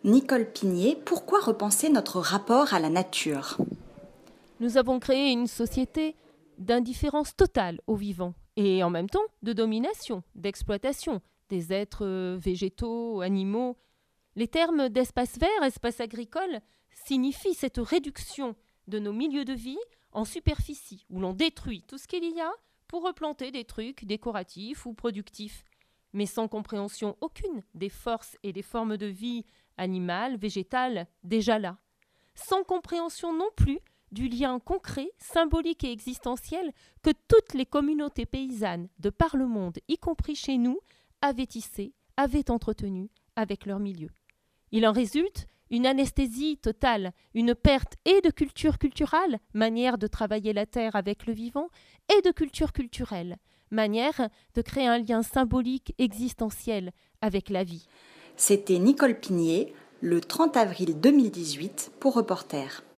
Nicole Pigné, pourquoi repenser notre rapport à la nature ? Nous avons créé une société d'indifférence totale aux vivants et en même temps de domination, d'exploitation des êtres végétaux, animaux. Les termes d'espace vert, espace agricole signifient cette réduction de nos milieux de vie en superficie où l'on détruit tout ce qu'il y a pour replanter des trucs décoratifs ou productifs, mais sans compréhension aucune des forces et des formes de vie animales, végétales déjà là, sans compréhension non plus du lien concret, symbolique et existentiel que toutes les communautés paysannes de par le monde, y compris chez nous, avaient tissé, avaient entretenu avec leur milieu. Il en résulte une anesthésie totale, une perte et de culture culturelle, manière de travailler la terre avec le vivant, et de culture culturelle, manière de créer un lien symbolique existentiel avec la vie. C'était Nicole Pigné, le 30 avril 2018 pour Reporter.